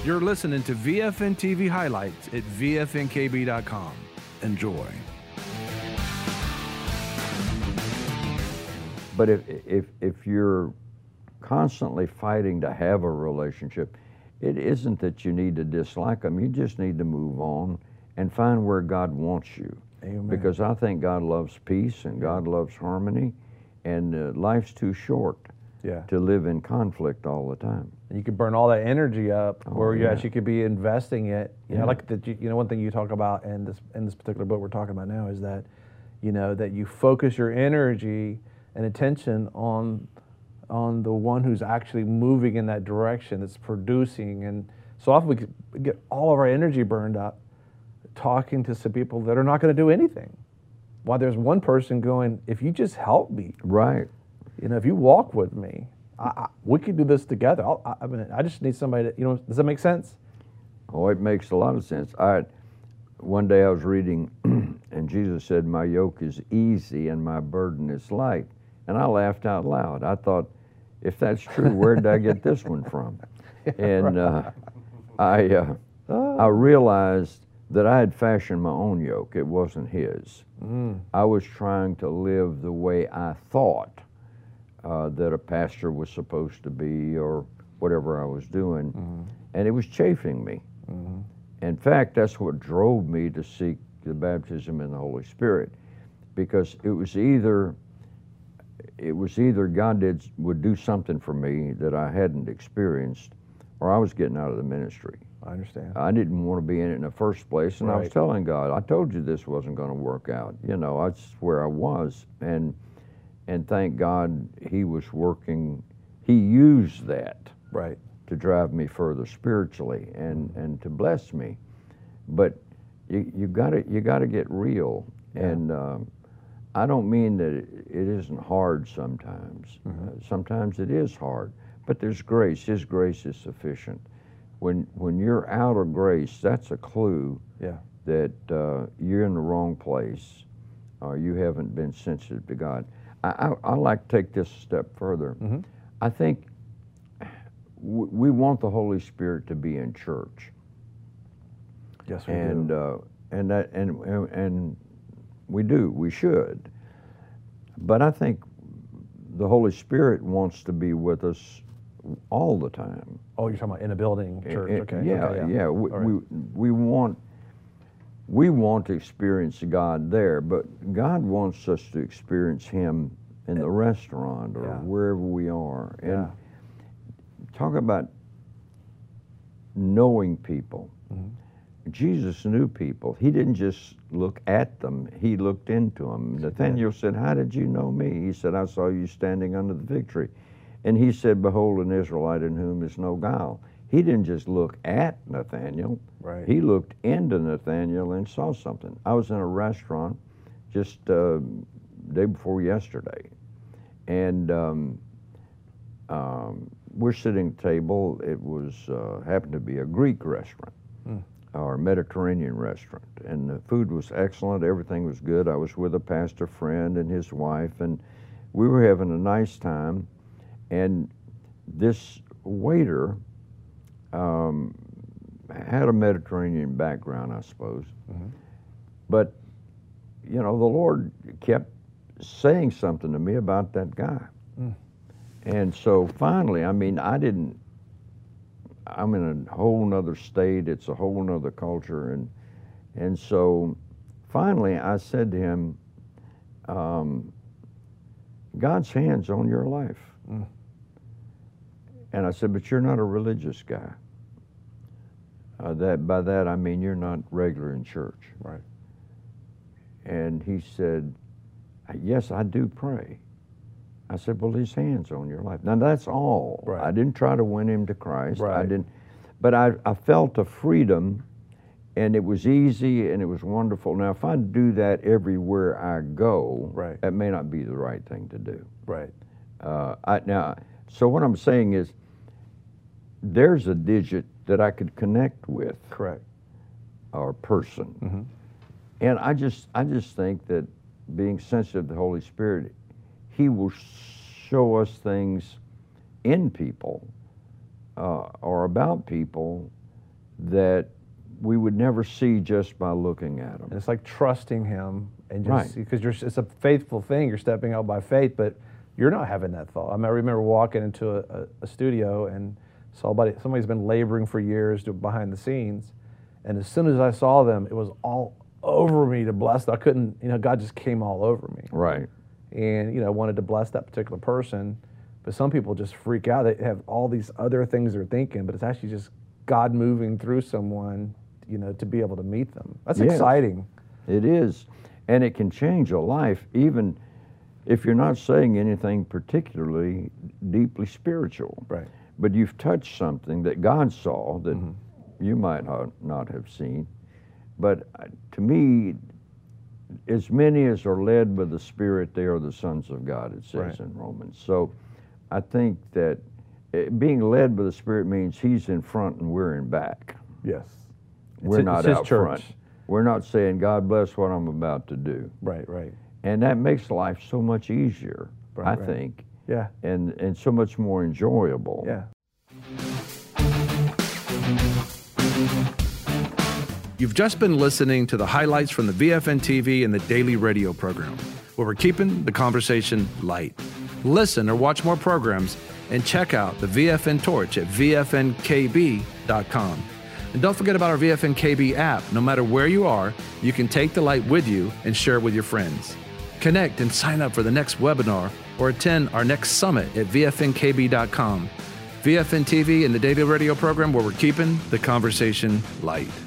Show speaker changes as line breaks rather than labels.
You're listening to VFN TV highlights at VFNKB.com. Enjoy.
But if you're constantly fighting to have a relationship, it isn't that you need to dislike them. You just need to move on and find where God wants you.
Amen.
Because I think God loves peace and God loves harmony, and life's too short to live in conflict all the time.
You could burn all that energy up where you
yeah.
actually could be investing it. You know, like one thing you talk about in this particular book we're talking about now is that, that you focus your energy and attention on the one who's actually moving in that direction, that's producing. And so often we get all of our energy burned up talking to some people that are not going to do anything. While there's one person going, if you just help me,
right?
If you walk with me, we could do this together. I just need somebody to, does that make sense?
Oh, it makes a lot of sense. One day I was reading, and Jesus said, "My yoke is easy and my burden is light." And I laughed out loud. I thought, if that's true, where did I get this one from? And I realized that I had fashioned my own yoke. It wasn't his. I was trying to live the way I thought that a pastor was supposed to be, or whatever I was doing, and it was chafing me. In fact, that's what drove me to seek the baptism in the Holy Spirit, because it was either God would do something for me that I hadn't experienced, or I was getting out of the ministry.
I understand.
I didn't want to be in it in the first place, and I was telling God, I told you this wasn't going to work out. That's where I was, and thank God He was working. He used that to drive me further spiritually and to bless me. But you got to get real, and I don't mean that it isn't hard sometimes. Sometimes it is hard, but there's grace. His grace is sufficient. When you're out of grace, that's a clue that you're in the wrong place, or you haven't been sensitive to God. I like to take this a step further. I think we want the Holy Spirit to be in church.
Yes, we do.
And we do. We should. But I think the Holy Spirit wants to be with us all the time.
Oh, you're talking about in a building, church. Okay.
Yeah. We want to experience God there, but God wants us to experience Him in the restaurant or wherever we are. And talk about knowing people. Jesus knew people. He didn't just look at them, He looked into them. Nathanael said, "How did you know me?" He said, "I saw you standing under the fig tree." And He said, "Behold, an Israelite in whom is no guile." He didn't just look at Nathanael. He looked into Nathanael and saw something. I was in a restaurant just day before yesterday, and we're sitting at a table. It was happened to be a Greek restaurant or a Mediterranean restaurant, and the food was excellent. Everything was good. I was with a pastor friend and his wife, and we were having a nice time. And this waiter had a Mediterranean background, I suppose. But, the Lord kept saying something to me about that guy. And so finally, I'm in a whole nother state. It's a whole nother culture. And so finally I said to him, God's hand's on your life. And I said, "But you're not a religious guy. By that I mean you're not regular in church." And he said, "Yes, I do pray." I said, "Well, His hand's on your life." Now that's all. I didn't try to win him to Christ. I didn't, but I felt a freedom, and it was easy and it was wonderful. Now, if I do that everywhere I go, that may not be the right thing to do. So what I'm saying is, there's a digit that I could connect with, or person, and I just think that being sensitive to the Holy Spirit, He will show us things in people or about people that we would never see just by looking at them.
And it's like trusting him, and just
Right.
because it's a faithful thing. You're stepping out by faith, but you're not having that thought. I remember walking into a studio and saw somebody's been laboring for years behind the scenes, and as soon as I saw them, it was all over me to bless them. I couldn't, God just came all over me.
Right.
And wanted to bless that particular person, but some people just freak out. They have all these other things they're thinking, but it's actually just God moving through someone, to be able to meet them. That's
Yes.
exciting.
It is. And it can change a life, even if you're not saying anything particularly deeply spiritual.
Right.
But you've touched something that God saw that you might not have seen. But to me, as many as are led by the Spirit, they are the sons of God, it says in Romans. So I think that being led by the Spirit means He's in front and we're in back.
Yes.
We're not
His
out
church.
front. We're not saying, God bless what I'm about to do.
Right, right.
And that makes life so much easier, I
Right.
think,
Yeah,
and so much more enjoyable.
yeah.
You've just been listening to the highlights from the VFN TV and the daily radio program, where we're keeping the conversation light. Listen or watch more programs and check out the VFN Torch at VFNKB.com. And don't forget about our VFN KB app. No matter where you are, you can take the light with you and share it with your friends. Connect and sign up for the next webinar or attend our next summit at VFNKB.com. VFN TV and the daily radio program, where we're keeping the conversation light.